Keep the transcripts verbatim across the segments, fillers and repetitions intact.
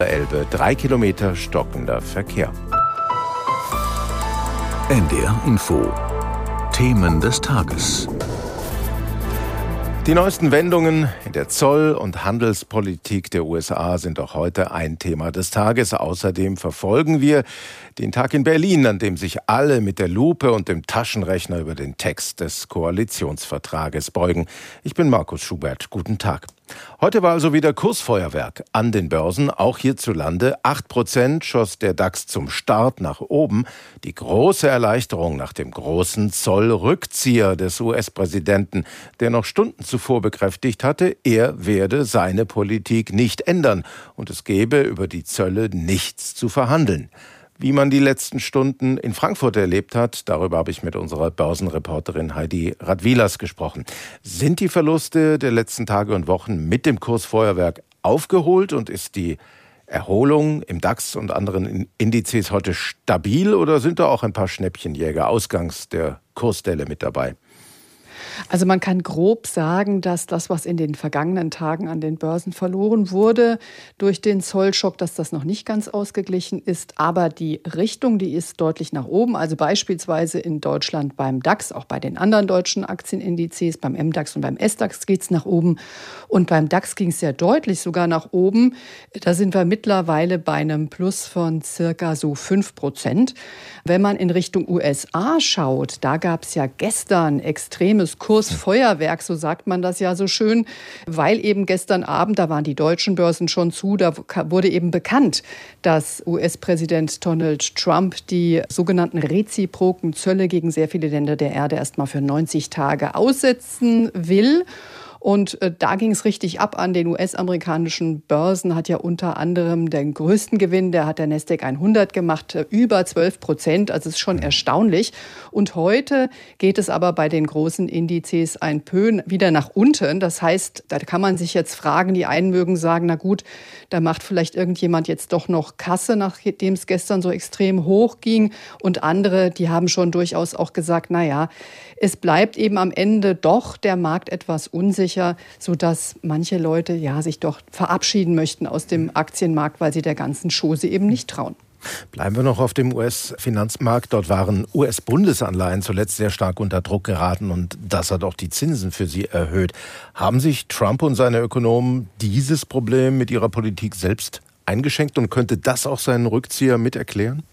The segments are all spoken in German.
Elbe, drei Kilometer stockender Verkehr. N D R Info. Themen des Tages. Die neuesten Wendungen in der Zoll- und Handelspolitik der U S A sind auch heute ein Thema des Tages. Außerdem verfolgen wir den Tag in Berlin, an dem sich alle mit der Lupe und dem Taschenrechner über den Text des Koalitionsvertrages beugen. Ich bin Markus Schubert. Guten Tag. Heute war also wieder Kursfeuerwerk an den Börsen, auch hierzulande. Acht Prozent schoss der DAX zum Start nach oben. Die große Erleichterung nach dem großen Zollrückzieher des U S-Präsidenten, der noch Stunden zuvor bekräftigt hatte, er werde seine Politik nicht ändern und es gebe über die Zölle nichts zu verhandeln. Wie man die letzten Stunden in Frankfurt erlebt hat, darüber habe ich mit unserer Börsenreporterin Heidi Radwilas gesprochen. Sind die Verluste der letzten Tage und Wochen mit dem Kursfeuerwerk aufgeholt und ist die Erholung im DAX und anderen Indizes heute stabil oder sind da auch ein paar Schnäppchenjäger ausgangs der Kursdelle mit dabei? Also man kann grob sagen, dass das, was in den vergangenen Tagen an den Börsen verloren wurde durch den Zollschock, dass das noch nicht ganz ausgeglichen ist. Aber die Richtung, die ist deutlich nach oben. Also beispielsweise in Deutschland beim DAX, auch bei den anderen deutschen Aktienindizes, beim M DAX und beim S DAX geht es nach oben. Und beim DAX ging es sehr deutlich sogar nach oben. Da sind wir mittlerweile bei einem Plus von circa so fünf Prozent. Wenn man in Richtung U S A schaut, da gab es ja gestern extremes Kursfeuerwerk, so sagt man das ja so schön, weil eben gestern Abend, da waren die deutschen Börsen schon zu, da wurde eben bekannt, dass U S-Präsident Donald Trump die sogenannten reziproken Zölle gegen sehr viele Länder der Erde erstmal für neunzig Tage aussetzen will. Und äh, da ging es richtig ab an den U S-amerikanischen Börsen, hat ja unter anderem den größten Gewinn, der hat der Nasdaq hundert gemacht, äh, über zwölf Prozent, also ist schon erstaunlich. Und heute geht es aber bei den großen Indizes ein peu wieder nach unten. Das heißt, da kann man sich jetzt fragen, die einen mögen sagen, na gut, da macht vielleicht irgendjemand jetzt doch noch Kasse, nachdem es gestern so extrem hoch ging. Und andere, die haben schon durchaus auch gesagt, na ja, es bleibt eben am Ende doch der Markt etwas unsicher, sodass manche Leute ja sich doch verabschieden möchten aus dem Aktienmarkt, weil sie der ganzen Chose eben nicht trauen. Bleiben wir noch auf dem U S-Finanzmarkt. Dort waren U S-Bundesanleihen zuletzt sehr stark unter Druck geraten und das hat auch die Zinsen für sie erhöht. Haben sich Trump und seine Ökonomen dieses Problem mit ihrer Politik selbst eingeschenkt und könnte das auch seinen Rückzieher mit erklären?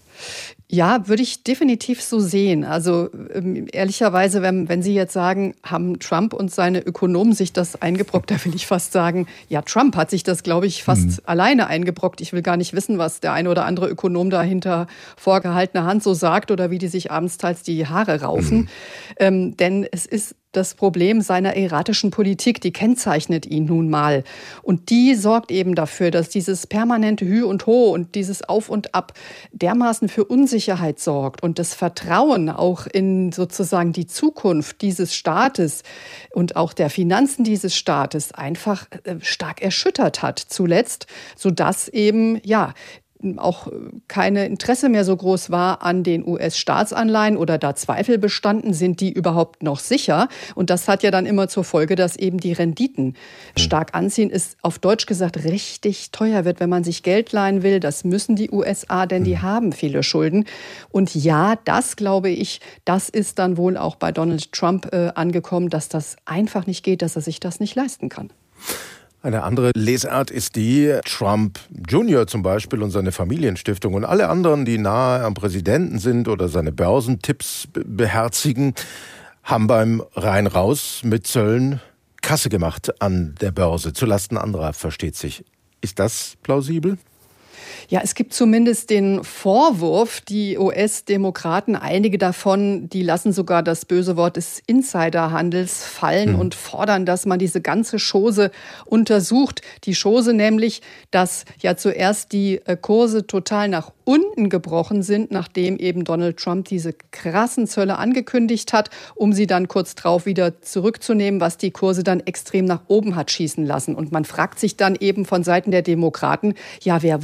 Ja, würde ich definitiv so sehen. Also ähm, ehrlicherweise, wenn, wenn Sie jetzt sagen, haben Trump und seine Ökonomen sich das eingebrockt, da will ich fast sagen, ja, Trump hat sich das, glaube ich, fast mhm. alleine eingebrockt. Ich will gar nicht wissen, was der eine oder andere Ökonom da hinter vorgehaltener Hand so sagt oder wie die sich abends teils die Haare raufen. Mhm. Ähm, denn es ist das Problem seiner erratischen Politik, die kennzeichnet ihn nun mal. Und die sorgt eben dafür, dass dieses permanente Hü und Ho und dieses Auf und Ab dermaßen für Unsicherheit sorgt und das Vertrauen auch in sozusagen die Zukunft dieses Staates und auch der Finanzen dieses Staates einfach stark erschüttert hat zuletzt, sodass eben, ja, auch keine Interesse mehr so groß war an den U S-Staatsanleihen oder da Zweifel bestanden, sind die überhaupt noch sicher? Und das hat ja dann immer zur Folge, dass eben die Renditen stark anziehen, ist auf Deutsch gesagt richtig teuer wird, wenn man sich Geld leihen will. Das müssen die U S A, denn die haben viele Schulden. Und ja, das glaube ich, das ist dann wohl auch bei Donald Trump äh, angekommen, dass das einfach nicht geht, dass er sich das nicht leisten kann. Eine andere Lesart ist die, Trump Junior zum Beispiel und seine Familienstiftung und alle anderen, die nahe am Präsidenten sind oder seine Börsentipps beherzigen, haben beim Rein-Raus mit Zöllen Kasse gemacht an der Börse, zulasten anderer, versteht sich. Ist das plausibel? Ja, es gibt zumindest den Vorwurf, die U S-Demokraten, einige davon, die lassen sogar das böse Wort des Insiderhandels fallen mhm. und fordern, dass man diese ganze Chose untersucht. Die Chose nämlich, dass ja zuerst die Kurse total nach unten gebrochen sind, nachdem eben Donald Trump diese krassen Zölle angekündigt hat, um sie dann kurz drauf wieder zurückzunehmen, was die Kurse dann extrem nach oben hat schießen lassen. Und man fragt sich dann eben von Seiten der Demokraten, ja, wer wusste denn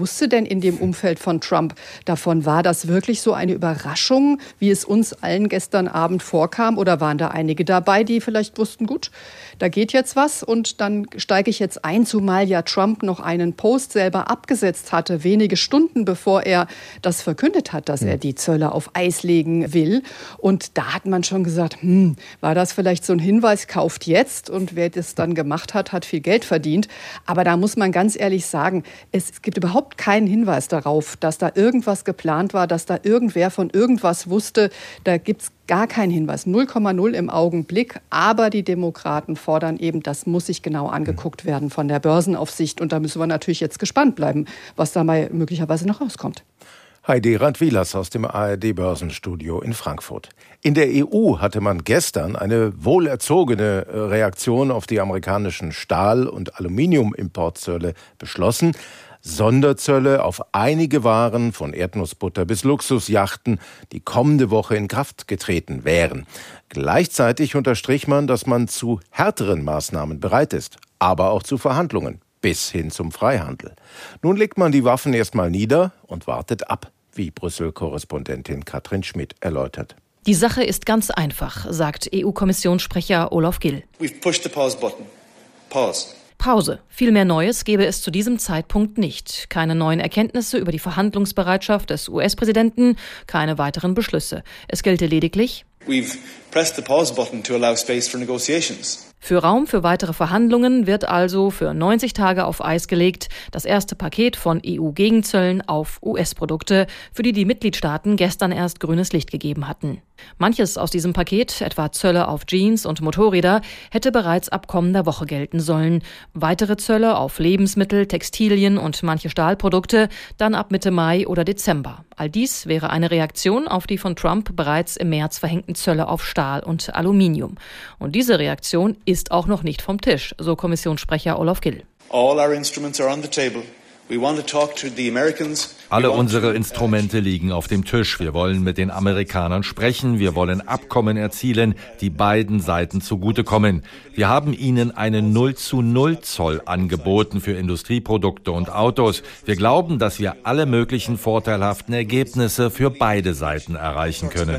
sein in dem Umfeld von Trump davon. War das wirklich so eine Überraschung, wie es uns allen gestern Abend vorkam? Oder waren da einige dabei, die vielleicht wussten, gut, da geht jetzt was und dann steige ich jetzt ein, zumal ja Trump noch einen Post selber abgesetzt hatte, wenige Stunden bevor er das verkündet hat, dass er die Zölle auf Eis legen will. Und da hat man schon gesagt, hm, war das vielleicht so ein Hinweis, kauft jetzt, und wer das dann gemacht hat, hat viel Geld verdient. Aber da muss man ganz ehrlich sagen, es gibt überhaupt keinen Hinweis darauf, dass da irgendwas geplant war, dass da irgendwer von irgendwas wusste. Da gibt es gar keinen Hinweis, null Komma null im Augenblick. Aber die Demokraten fordern eben, das muss sich genau angeguckt werden von der Börsenaufsicht. Und da müssen wir natürlich jetzt gespannt bleiben, was da mal möglicherweise noch rauskommt. Heidi Randwilas aus dem A R D-Börsenstudio in Frankfurt. In der E U hatte man gestern eine wohlerzogene Reaktion auf die amerikanischen Stahl- und Aluminiumimportzölle beschlossen. Sonderzölle auf einige Waren von Erdnussbutter bis Luxusjachten, die kommende Woche in Kraft getreten wären. Gleichzeitig unterstrich man, dass man zu härteren Maßnahmen bereit ist, aber auch zu Verhandlungen bis hin zum Freihandel. Nun legt man die Waffen erstmal nieder und wartet ab, wie Brüssel-Korrespondentin Katrin Schmidt erläutert. Die Sache ist ganz einfach, sagt E U-Kommissionssprecher Olaf Gill. We've pushed the pause button. Pause. Pause. Viel mehr Neues gäbe es zu diesem Zeitpunkt nicht. Keine neuen Erkenntnisse über die Verhandlungsbereitschaft des U S-Präsidenten, keine weiteren Beschlüsse. Es gelte lediglich: We've pressed the pause button to allow space for negotiations. Für Raum für weitere Verhandlungen wird also für neunzig Tage auf Eis gelegt das erste Paket von E U-Gegenzöllen auf U S-Produkte, für die die Mitgliedstaaten gestern erst grünes Licht gegeben hatten. Manches aus diesem Paket, etwa Zölle auf Jeans und Motorräder, hätte bereits ab kommender Woche gelten sollen. Weitere Zölle auf Lebensmittel, Textilien und manche Stahlprodukte dann ab Mitte Mai oder Dezember. All dies wäre eine Reaktion auf die von Trump bereits im März verhängten Zölle auf Stahl und Aluminium. Und diese Reaktion ist auch noch nicht vom Tisch, so Kommissionssprecher Olaf Gill. All our instruments are on the table. We want to talk to the Americans. Alle unsere Instrumente liegen auf dem Tisch. Wir wollen mit den Amerikanern sprechen. Wir wollen Abkommen erzielen, die beiden Seiten zugutekommen. Wir haben ihnen einen null zu null Zoll angeboten für Industrieprodukte und Autos. Wir glauben, dass wir alle möglichen vorteilhaften Ergebnisse für beide Seiten erreichen können.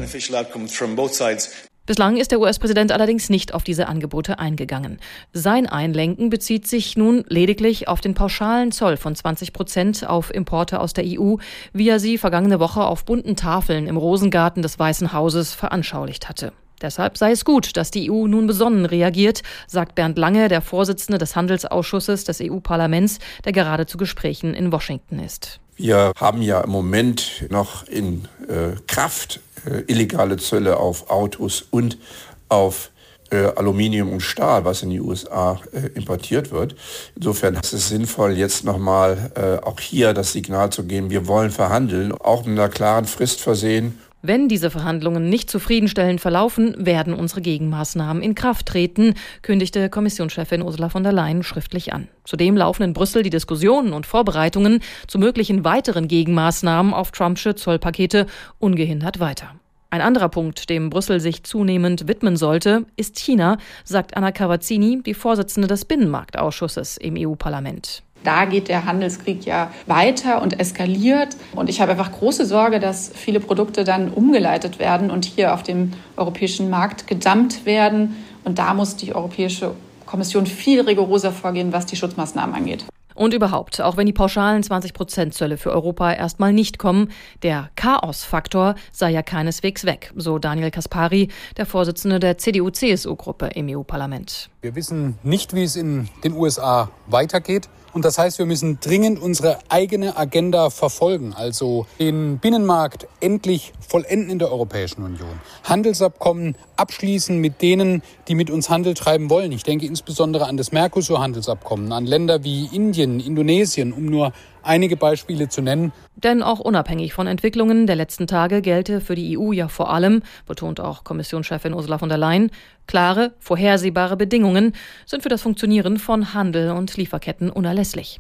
Bislang ist der U S-Präsident allerdings nicht auf diese Angebote eingegangen. Sein Einlenken bezieht sich nun lediglich auf den pauschalen Zoll von zwanzig Prozent auf Importe aus der E U, wie er sie vergangene Woche auf bunten Tafeln im Rosengarten des Weißen Hauses veranschaulicht hatte. Deshalb sei es gut, dass die E U nun besonnen reagiert, sagt Bernd Lange, der Vorsitzende des Handelsausschusses des E U-Parlaments, der gerade zu Gesprächen in Washington ist. Wir haben ja im Moment noch in äh, Kraft äh, illegale Zölle auf Autos und auf äh, Aluminium und Stahl, was in die U S A äh, importiert wird. Insofern ist es sinnvoll, jetzt nochmal äh, auch hier das Signal zu geben, wir wollen verhandeln, auch mit einer klaren Frist versehen. Wenn diese Verhandlungen nicht zufriedenstellend verlaufen, werden unsere Gegenmaßnahmen in Kraft treten, kündigte Kommissionschefin Ursula von der Leyen schriftlich an. Zudem laufen in Brüssel die Diskussionen und Vorbereitungen zu möglichen weiteren Gegenmaßnahmen auf Trumpsche Zollpakete ungehindert weiter. Ein anderer Punkt, dem Brüssel sich zunehmend widmen sollte, ist China, sagt Anna Cavazzini, die Vorsitzende des Binnenmarktausschusses im E U-Parlament. Da geht der Handelskrieg ja weiter und eskaliert. Und ich habe einfach große Sorge, dass viele Produkte dann umgeleitet werden und hier auf dem europäischen Markt gedumpt werden. Und da muss die Europäische Kommission viel rigoroser vorgehen, was die Schutzmaßnahmen angeht. Und überhaupt, auch wenn die pauschalen zwanzig Prozent Zölle für Europa erstmal nicht kommen, der Chaos-Faktor sei ja keineswegs weg, so Daniel Caspary, der Vorsitzende der C D U C S U-Gruppe im E U-Parlament. Wir wissen nicht, wie es in den U S A weitergeht. Und das heißt, wir müssen dringend unsere eigene Agenda verfolgen, also den Binnenmarkt endlich vollenden in der Europäischen Union. Handelsabkommen abschließen mit denen, die mit uns Handel treiben wollen. Ich denke insbesondere an das Mercosur-Handelsabkommen, an Länder wie Indien, Indonesien, um nur einige Beispiele zu nennen. Denn auch unabhängig von Entwicklungen der letzten Tage gelte für die E U ja vor allem, betont auch Kommissionschefin Ursula von der Leyen, klare, vorhersehbare Bedingungen sind für das Funktionieren von Handel und Lieferketten unerlässlich.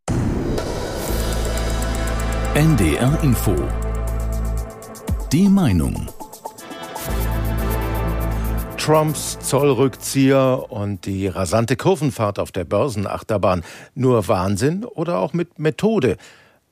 N D R Info. Die Meinung. Trumps Zollrückzieher und die rasante Kurvenfahrt auf der Börsenachterbahn. Nur Wahnsinn oder auch mit Methode?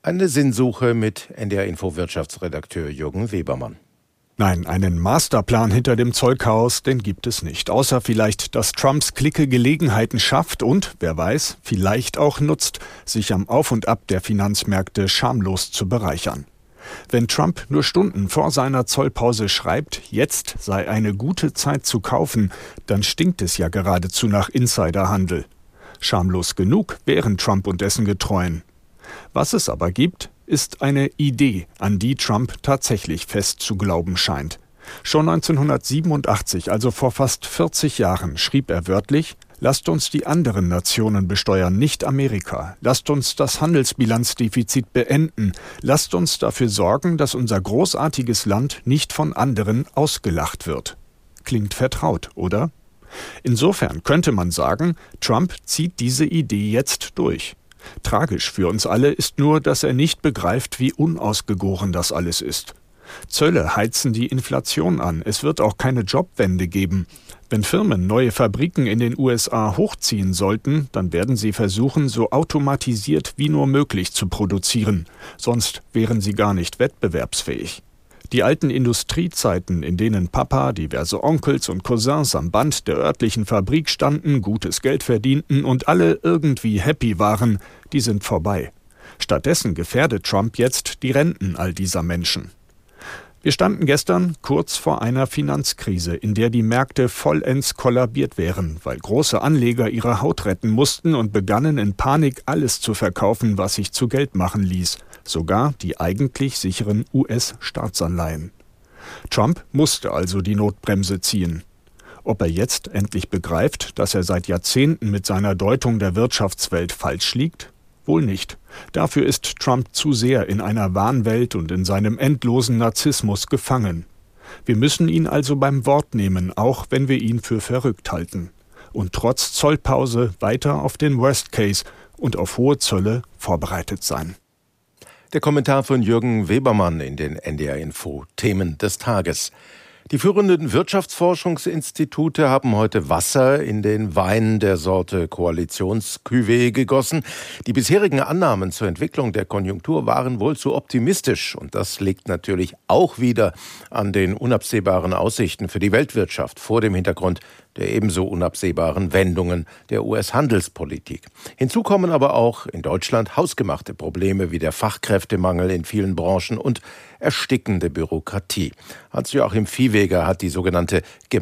Eine Sinnsuche mit N D R-Info-Wirtschaftsredakteur Jürgen Webermann. Nein, einen Masterplan hinter dem Zollchaos, den gibt es nicht. Außer vielleicht, dass Trumps Clique Gelegenheiten schafft und, wer weiß, vielleicht auch nutzt, sich am Auf und Ab der Finanzmärkte schamlos zu bereichern. Wenn Trump nur Stunden vor seiner Zollpause schreibt, jetzt sei eine gute Zeit zu kaufen, dann stinkt es ja geradezu nach Insiderhandel. Schamlos genug wären Trump und dessen Getreuen. Was es aber gibt, ist eine Idee, an die Trump tatsächlich fest zu glauben scheint. Schon neunzehnhundertsiebenundachtzig, also vor fast vierzig Jahren, schrieb er wörtlich: Lasst uns die anderen Nationen besteuern, nicht Amerika. Lasst uns das Handelsbilanzdefizit beenden. Lasst uns dafür sorgen, dass unser großartiges Land nicht von anderen ausgelacht wird. Klingt vertraut, oder? Insofern könnte man sagen, Trump zieht diese Idee jetzt durch. Tragisch für uns alle ist nur, dass er nicht begreift, wie unausgegoren das alles ist. Zölle heizen die Inflation an. Es wird auch keine Jobwende geben. Wenn Firmen neue Fabriken in den U S A hochziehen sollten, dann werden sie versuchen, so automatisiert wie nur möglich zu produzieren. Sonst wären sie gar nicht wettbewerbsfähig. Die alten Industriezeiten, in denen Papa, diverse Onkels und Cousins am Band der örtlichen Fabrik standen, gutes Geld verdienten und alle irgendwie happy waren, die sind vorbei. Stattdessen gefährdet Trump jetzt die Renten all dieser Menschen. Wir standen gestern kurz vor einer Finanzkrise, in der die Märkte vollends kollabiert wären, weil große Anleger ihre Haut retten mussten und begannen in Panik alles zu verkaufen, was sich zu Geld machen ließ. Sogar die eigentlich sicheren U S-Staatsanleihen. Trump musste also die Notbremse ziehen. Ob er jetzt endlich begreift, dass er seit Jahrzehnten mit seiner Deutung der Wirtschaftswelt falsch liegt? Wohl nicht. Dafür ist Trump zu sehr in einer Wahnwelt und in seinem endlosen Narzissmus gefangen. Wir müssen ihn also beim Wort nehmen, auch wenn wir ihn für verrückt halten. Und trotz Zollpause weiter auf den Worst Case und auf hohe Zölle vorbereitet sein. Der Kommentar von Jürgen Webermann in den N D R-Info Themen des Tages. Die führenden Wirtschaftsforschungsinstitute haben heute Wasser in den Wein der Sorte Koalitions-Cuvée gegossen. Die bisherigen Annahmen zur Entwicklung der Konjunktur waren wohl zu optimistisch. Und das liegt natürlich auch wieder an den unabsehbaren Aussichten für die Weltwirtschaft vor dem Hintergrund der ebenso unabsehbaren Wendungen der U S-Handelspolitik. Hinzu kommen aber auch in Deutschland hausgemachte Probleme wie der Fachkräftemangel in vielen Branchen und erstickende Bürokratie. Hans-Joachim Viehweger hat die sogenannte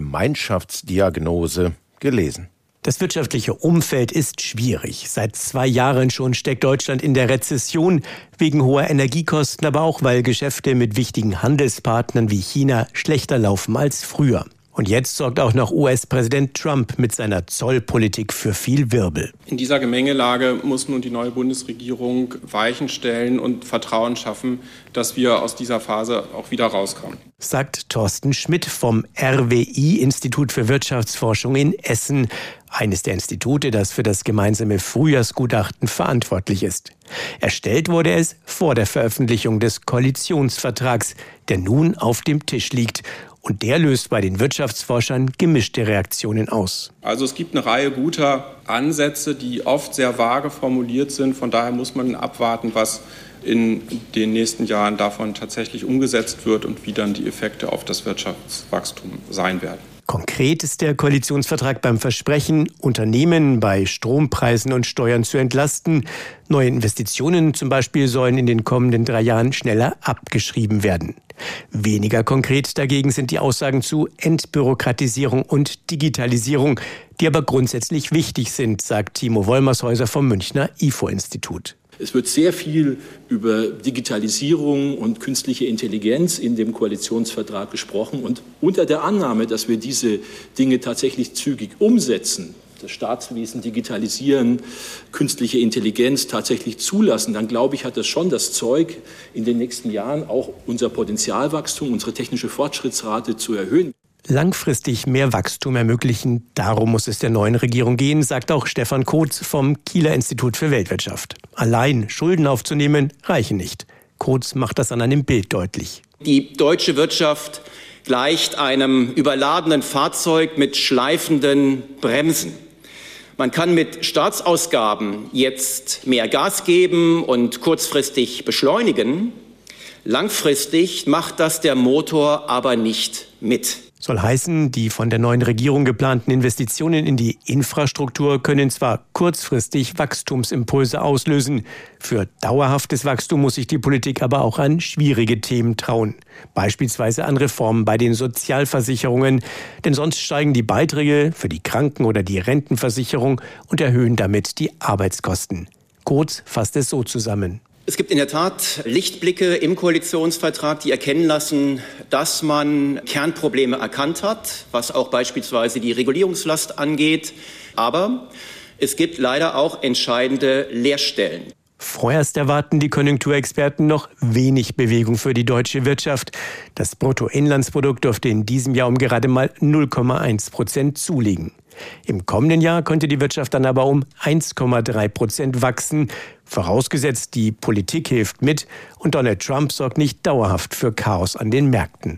Gemeinschaftsdiagnose gelesen. Das wirtschaftliche Umfeld ist schwierig. Seit zwei Jahren schon steckt Deutschland in der Rezession, wegen hoher Energiekosten, aber auch weil Geschäfte mit wichtigen Handelspartnern wie China schlechter laufen als früher. Und jetzt sorgt auch noch U S-Präsident Trump mit seiner Zollpolitik für viel Wirbel. In dieser Gemengelage muss nun die neue Bundesregierung Weichen stellen und Vertrauen schaffen, dass wir aus dieser Phase auch wieder rauskommen. Sagt Thorsten Schmidt vom R W I-Institut für Wirtschaftsforschung in Essen. Eines der Institute, das für das gemeinsame Frühjahrsgutachten verantwortlich ist. Erstellt wurde es vor der Veröffentlichung des Koalitionsvertrags, der nun auf dem Tisch liegt. Und der löst bei den Wirtschaftsforschern gemischte Reaktionen aus. Also es gibt eine Reihe guter Ansätze, die oft sehr vage formuliert sind. Von daher muss man abwarten, was in den nächsten Jahren davon tatsächlich umgesetzt wird und wie dann die Effekte auf das Wirtschaftswachstum sein werden. Konkret ist der Koalitionsvertrag beim Versprechen, Unternehmen bei Strompreisen und Steuern zu entlasten. Neue Investitionen zum Beispiel sollen in den kommenden drei Jahren schneller abgeschrieben werden. Weniger konkret dagegen sind die Aussagen zu Entbürokratisierung und Digitalisierung, die aber grundsätzlich wichtig sind, sagt Timo Wollmershäuser vom Münchner I F O-Institut. Es wird sehr viel über Digitalisierung und künstliche Intelligenz in dem Koalitionsvertrag gesprochen. Und unter der Annahme, dass wir diese Dinge tatsächlich zügig umsetzen, das Staatswesen digitalisieren, künstliche Intelligenz tatsächlich zulassen, dann glaube ich, hat das schon das Zeug, in den nächsten Jahren auch unser Potenzialwachstum, unsere technische Fortschrittsrate zu erhöhen. Langfristig mehr Wachstum ermöglichen, darum muss es der neuen Regierung gehen, sagt auch Stefan Kotz vom Kieler Institut für Weltwirtschaft. Allein Schulden aufzunehmen reichen nicht. Kotz macht das an einem Bild deutlich. Die deutsche Wirtschaft gleicht einem überladenen Fahrzeug mit schleifenden Bremsen. Man kann mit Staatsausgaben jetzt mehr Gas geben und kurzfristig beschleunigen. Langfristig macht das der Motor aber nicht mit. Soll heißen, die von der neuen Regierung geplanten Investitionen in die Infrastruktur können zwar kurzfristig Wachstumsimpulse auslösen. Für dauerhaftes Wachstum muss sich die Politik aber auch an schwierige Themen trauen. Beispielsweise an Reformen bei den Sozialversicherungen. Denn sonst steigen die Beiträge für die Kranken- oder die Rentenversicherung und erhöhen damit die Arbeitskosten. Kurz fasst es so zusammen. Es gibt in der Tat Lichtblicke im Koalitionsvertrag, die erkennen lassen, dass man Kernprobleme erkannt hat, was auch beispielsweise die Regulierungslast angeht. Aber es gibt leider auch entscheidende Leerstellen. Vorerst erwarten die Konjunkturexperten noch wenig Bewegung für die deutsche Wirtschaft. Das Bruttoinlandsprodukt dürfte in diesem Jahr um gerade mal null Komma eins Prozent zulegen. Im kommenden Jahr könnte die Wirtschaft dann aber um eins Komma drei Prozent wachsen, vorausgesetzt die Politik hilft mit und Donald Trump sorgt nicht dauerhaft für Chaos an den Märkten.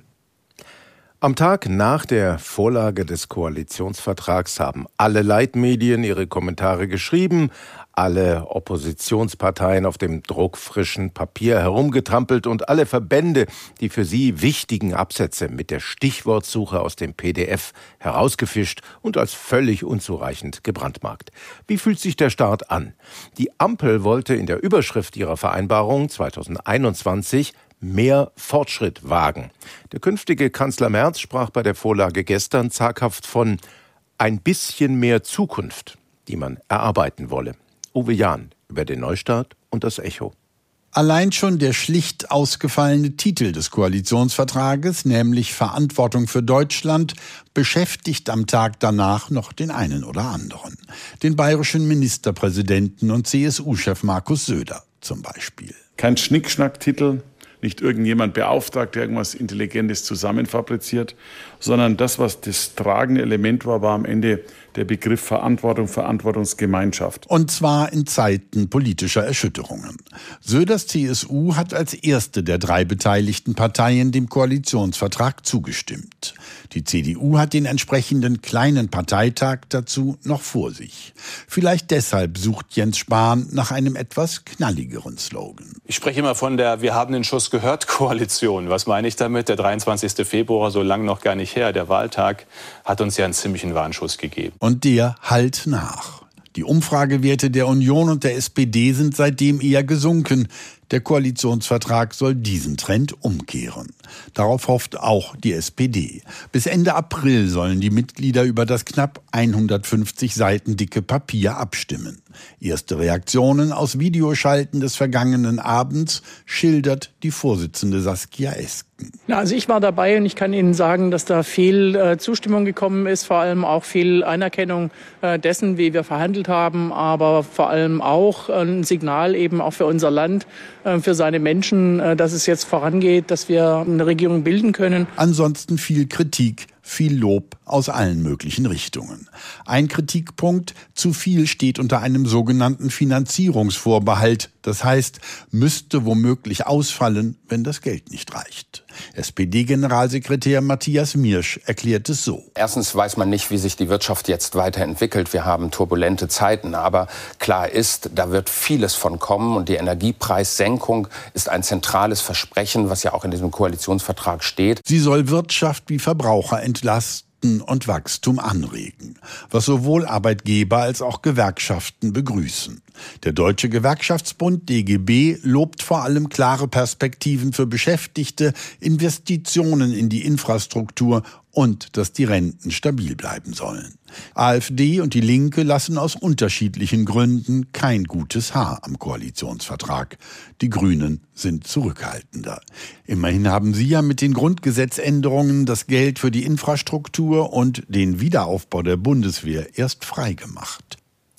Am Tag nach der Vorlage des Koalitionsvertrags haben alle Leitmedien ihre Kommentare geschrieben, alle Oppositionsparteien auf dem druckfrischen Papier herumgetrampelt und alle Verbände die für sie wichtigen Absätze mit der Stichwortsuche aus dem P D F herausgefischt und als völlig unzureichend gebrandmarkt. Wie fühlt sich der Start an? Die Ampel wollte in der Überschrift ihrer Vereinbarung zweitausendeinundzwanzig mehr Fortschritt wagen. Der künftige Kanzler Merz sprach bei der Vorlage gestern zaghaft von ein bisschen mehr Zukunft, die man erarbeiten wolle. Uwe Jahn über den Neustart und das Echo. Allein schon der schlicht ausgefallene Titel des Koalitionsvertrages, nämlich Verantwortung für Deutschland, beschäftigt am Tag danach noch den einen oder anderen. Den bayerischen Ministerpräsidenten und C S U-Chef Markus Söder zum Beispiel. Kein Schnickschnack-Titel, nicht irgendjemand beauftragt, der irgendwas Intelligentes zusammenfabriziert, sondern das, was das tragende Element war, war am Ende der Begriff Verantwortung, Verantwortungsgemeinschaft. Und zwar in Zeiten politischer Erschütterungen. Söders C S U hat als erste der drei beteiligten Parteien dem Koalitionsvertrag zugestimmt. Die C D U hat den entsprechenden kleinen Parteitag dazu noch vor sich. Vielleicht deshalb sucht Jens Spahn nach einem etwas knalligeren Slogan. Ich spreche immer von der Wir haben den Schuss gehört Koalition. Was meine ich damit? Der dreiundzwanzigste Februar, so lange noch gar nicht her, der Wahltag, hat uns ja einen ziemlichen Warnschuss gegeben. Und der hallt nach. Die Umfragewerte der Union und der S P D sind seitdem eher gesunken. Der Koalitionsvertrag soll diesen Trend umkehren. Darauf hofft auch die S P D. Bis Ende April sollen die Mitglieder über das knapp hundertfünfzig Seiten dicke Papier abstimmen. Erste Reaktionen aus Videoschalten des vergangenen Abends schildert die Vorsitzende Saskia Esken. Na, also ich war dabei und ich kann Ihnen sagen, dass da viel äh, Zustimmung gekommen ist, vor allem auch viel Anerkennung äh, dessen, wie wir verhandelt haben, aber vor allem auch ein Signal eben auch für unser Land, äh, für seine Menschen, äh, dass es jetzt vorangeht, dass wir eine Regierung bilden können. Ansonsten viel Kritik, viel Lob aus allen möglichen Richtungen. Ein Kritikpunkt: zu viel steht unter einem sogenannten Finanzierungsvorbehalt. Das heißt, müsste womöglich ausfallen, wenn das Geld nicht reicht. S P D-Generalsekretär Matthias Miersch erklärt es so. Erstens weiß man nicht, wie sich die Wirtschaft jetzt weiterentwickelt. Wir haben turbulente Zeiten. Aber klar ist, da wird vieles von kommen. Und die Energiepreissenkung ist ein zentrales Versprechen, was ja auch in diesem Koalitionsvertrag steht. Sie soll Wirtschaft wie Verbraucher entlasten und Wachstum anregen, was sowohl Arbeitgeber als auch Gewerkschaften begrüßen. Der Deutsche Gewerkschaftsbund D G B lobt vor allem klare Perspektiven für Beschäftigte, Investitionen in die Infrastruktur und dass die Renten stabil bleiben sollen. AfD und die Linke lassen aus unterschiedlichen Gründen kein gutes Haar am Koalitionsvertrag. Die Grünen sind zurückhaltender. Immerhin haben sie ja mit den Grundgesetzänderungen das Geld für die Infrastruktur und den Wiederaufbau der Bundeswehr erst freigemacht.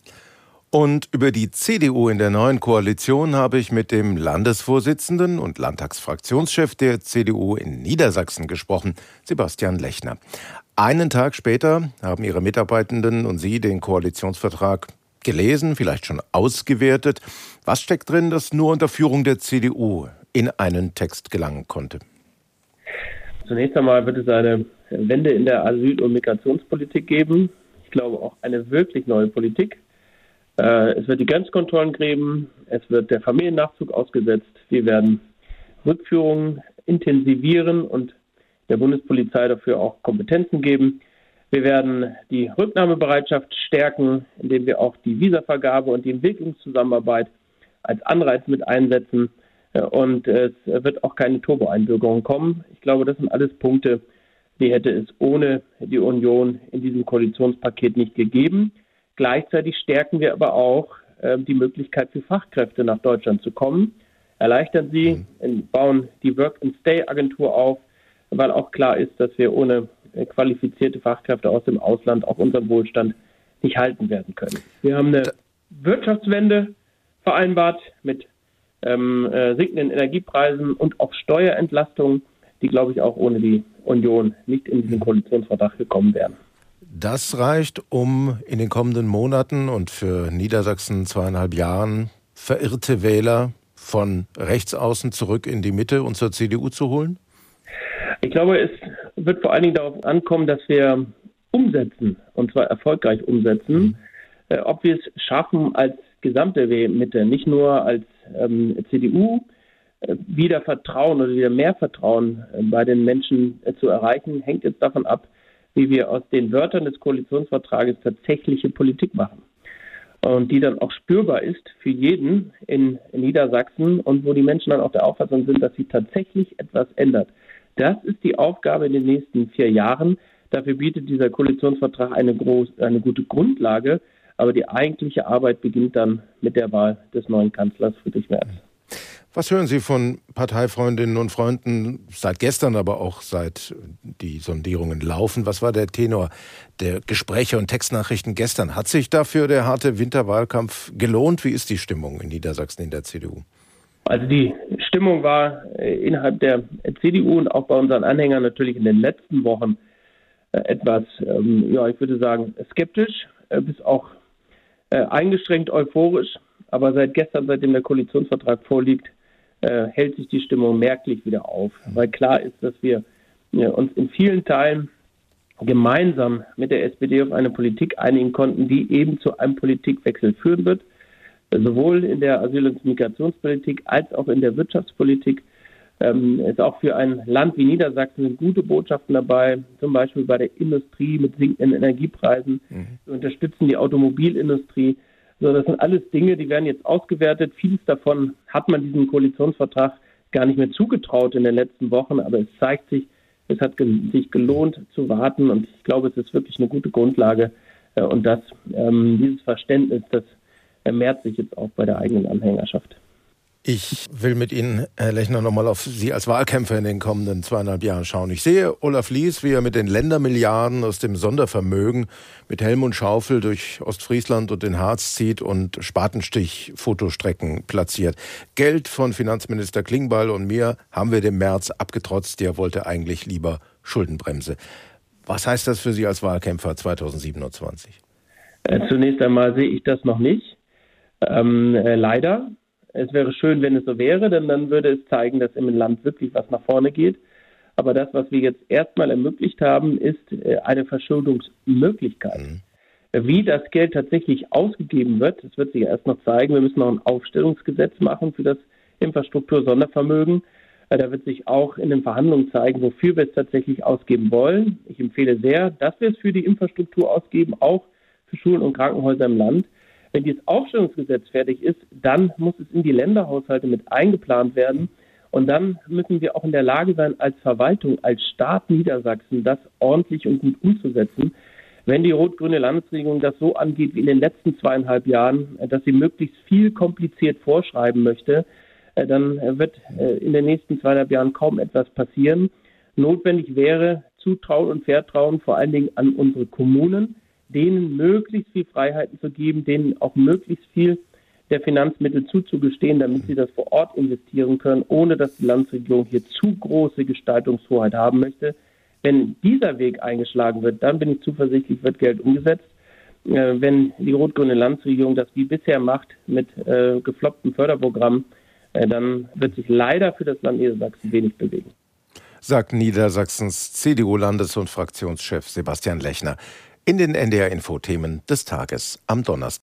Und über die C D U in der neuen Koalition habe ich mit dem Landesvorsitzenden und Landtagsfraktionschef der C D U in Niedersachsen gesprochen, Sebastian Lechner. Einen Tag später haben Ihre Mitarbeitenden und Sie den Koalitionsvertrag gelesen, vielleicht schon ausgewertet. Was steckt drin, das nur unter Führung der C D U in einen Text gelangen konnte? Zunächst einmal wird es eine Wende in der Asyl- und Migrationspolitik geben. Ich glaube auch eine wirklich neue Politik. Es wird die Grenzkontrollen geben, es wird der Familiennachzug ausgesetzt, wir werden Rückführungen intensivieren und der Bundespolizei dafür auch Kompetenzen geben. Wir werden die Rücknahmebereitschaft stärken, indem wir auch die Visavergabe und die Entwicklungszusammenarbeit als Anreiz mit einsetzen. Und es wird auch keine Turboeinbürgerung kommen. Ich glaube, das sind alles Punkte, die hätte es ohne die Union in diesem Koalitionspaket nicht gegeben. Gleichzeitig stärken wir aber auch äh, die Möglichkeit für Fachkräfte nach Deutschland zu kommen, erleichtern sie, mhm. bauen die Work-and-Stay-Agentur auf, weil auch klar ist, dass wir ohne äh, qualifizierte Fachkräfte aus dem Ausland auch unseren Wohlstand nicht halten werden können. Wir haben eine da- Wirtschaftswende vereinbart mit ähm, äh, sinkenden Energiepreisen und auch Steuerentlastungen, die, glaube ich, auch ohne die Union nicht in diesen Koalitionsvertrag gekommen wären. Das reicht, um in den kommenden Monaten und für Niedersachsen zweieinhalb Jahren verirrte Wähler von rechts außen zurück in die Mitte und zur C D U zu holen? Ich glaube, es wird vor allen Dingen darauf ankommen, dass wir umsetzen, und zwar erfolgreich umsetzen. Mhm. Äh, ob wir es schaffen, als gesamte Mitte, nicht nur als ähm, C D U, äh, wieder Vertrauen oder wieder mehr Vertrauen äh, bei den Menschen äh, zu erreichen, hängt jetzt davon ab, wie wir aus den Wörtern des Koalitionsvertrages tatsächliche Politik machen. Und die dann auch spürbar ist für jeden in, in Niedersachsen und wo die Menschen dann auch der Auffassung sind, dass sich tatsächlich etwas ändert. Das ist die Aufgabe in den nächsten vier Jahren. Dafür bietet dieser Koalitionsvertrag eine, groß, eine gute Grundlage. Aber die eigentliche Arbeit beginnt dann mit der Wahl des neuen Kanzlers Friedrich Merz. Was hören Sie von Parteifreundinnen und Freunden seit gestern, aber auch seit die Sondierungen laufen? Was war der Tenor der Gespräche und Textnachrichten gestern? Hat sich dafür der harte Winterwahlkampf gelohnt? Wie ist die Stimmung in Niedersachsen in der C D U? Also die Stimmung war innerhalb der C D U und auch bei unseren Anhängern natürlich in den letzten Wochen etwas, ja, ich würde sagen, skeptisch, bis auch eingeschränkt euphorisch. Aber seit gestern, seitdem der Koalitionsvertrag vorliegt, äh, hält sich die Stimmung merklich wieder auf. Weil klar ist, dass wir ja, uns in vielen Teilen gemeinsam mit der S P D auf eine Politik einigen konnten, die eben zu einem Politikwechsel führen wird. Sowohl in der Asyl- und Migrationspolitik als auch in der Wirtschaftspolitik. Ähm, ist auch für ein Land wie Niedersachsen sind gute Botschaften dabei, zum Beispiel bei der Industrie mit sinkenden Energiepreisen. Mhm. Wir unterstützen die Automobilindustrie. So, das sind alles Dinge, die werden jetzt ausgewertet. Vieles davon hat man diesem Koalitionsvertrag gar nicht mehr zugetraut in den letzten Wochen. Aber es zeigt sich, es hat ge- sich gelohnt zu warten. Und ich glaube, es ist wirklich eine gute Grundlage. Äh, und das, ähm, dieses Verständnis, das mehrt sich jetzt auch bei der eigenen Anhängerschaft. Ich will mit Ihnen, Herr Lechner, nochmal auf Sie als Wahlkämpfer in den kommenden zweieinhalb Jahren schauen. Ich sehe Olaf Lies, wie er mit den Ländermilliarden aus dem Sondervermögen mit Helm und Schaufel durch Ostfriesland und den Harz zieht und Spatenstich-Fotostrecken platziert. Geld von Finanzminister Klingbeil und mir haben wir dem Merz abgetrotzt. Der wollte eigentlich lieber Schuldenbremse. Was heißt das für Sie als Wahlkämpfer zweitausendsiebenundzwanzig? Äh, zunächst einmal sehe ich das noch nicht. Ähm, äh, leider. Es wäre schön, wenn es so wäre, denn dann würde es zeigen, dass im Land wirklich was nach vorne geht. Aber das, was wir jetzt erstmal ermöglicht haben, ist eine Verschuldungsmöglichkeit. Mhm. Wie das Geld tatsächlich ausgegeben wird, das wird sich erst noch zeigen. Wir müssen noch ein Aufstellungsgesetz machen für das Infrastruktur-Sondervermögen. Da wird sich auch in den Verhandlungen zeigen, wofür wir es tatsächlich ausgeben wollen. Ich empfehle sehr, dass wir es für die Infrastruktur ausgeben, auch für Schulen und Krankenhäuser im Land. Wenn dieses Aufstellungsgesetz fertig ist, dann muss es in die Länderhaushalte mit eingeplant werden. Und dann müssen wir auch in der Lage sein, als Verwaltung, als Staat Niedersachsen, das ordentlich und gut umzusetzen. Wenn die rot-grüne Landesregierung das so angeht wie in den letzten zweieinhalb Jahren, dass sie möglichst viel kompliziert vorschreiben möchte, dann wird in den nächsten zweieinhalb Jahren kaum etwas passieren. Notwendig wäre Zutrauen und Vertrauen vor allen Dingen an unsere Kommunen, denen möglichst viel Freiheiten zu geben, denen auch möglichst viel der Finanzmittel zuzugestehen, damit sie das vor Ort investieren können, ohne dass die Landesregierung hier zu große Gestaltungshoheit haben möchte. Wenn dieser Weg eingeschlagen wird, dann bin ich zuversichtlich, wird Geld umgesetzt. Äh, wenn die rot-grüne Landesregierung das wie bisher macht mit äh, gefloppten Förderprogrammen, äh, dann wird sich leider für das Land Niedersachsen wenig bewegen. Sagt Niedersachsens C D U-Landes- und Fraktionschef Sebastian Lechner. In den N D R-Info-Themen des Tages am Donnerstag.